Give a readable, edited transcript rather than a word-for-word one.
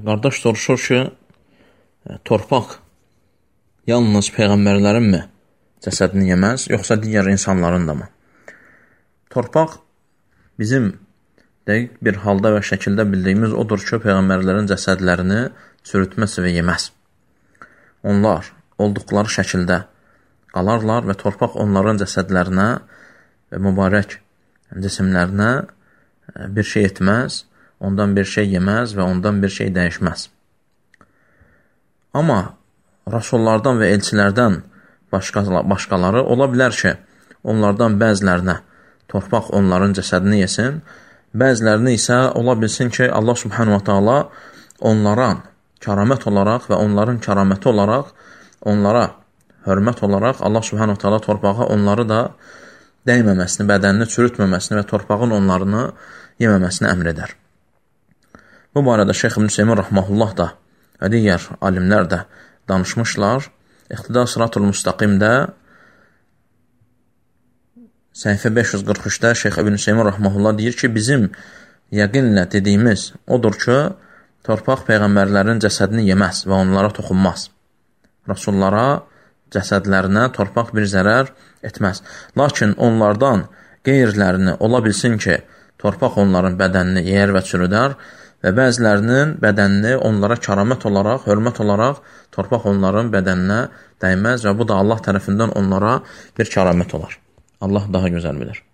Qardaş soruşur ki, torpaq yalnız peyğəmbərlərinmi cəsədini yeməz, yoxsa digər insanların da mı? Torpaq bizim dəqiq bir halda və şəkildə bildiyimiz odur ki, peyğəmbərlərin cəsədlərini çürütməz və yeməz. Onlar olduqları şəkildə qalarlar və torpaq onların cəsədlərinə və mübarək cisimlərinə bir şey etməz, ondan bir şey yeməz və ondan bir şey dəyişməz. Amma rasullardan və elçilərdən başqaları ola bilər ki, onlardan bəzilərinə torpaq onların cəsədini yesin, bəzilərini isə ola bilsin ki, Allah subhanahu wa ta'ala onlara kəramət olaraq və onların kəraməti olaraq, onlara hörmət olaraq Allah subhanahu wa ta'ala torpağa onları da dəyməməsini, bədənini çürütməməsini və torpağın onlarını yeməməsini əmr edər. Bu barədə Şeyx İbn Hüseymin rahmehullah da və digər alimlər də danışmışlar. İqtida Sıratul Müstaqimdə səhifə 543-də Şeyx İbn Hüseymin rahmehullah deyir ki, bizim yəqinlə dediyimiz odur ki, torpaq peyğəmbərlərin cəsədini yeməz və onlara toxunmaz. Rasullara cəsədlərinə torpaq bir zərər etməz. Lakin onlardan qeyrilərini ola bilsin ki, torpaq onların bədənini yeyər və çürüdər və bəzilərinin bədənini onlara kəramət olaraq, hörmət olaraq torpaq onların bədəninə dəyməz və bu da Allah tərəfindən onlara bir kəramət olar. Allah daha gözəl bilir.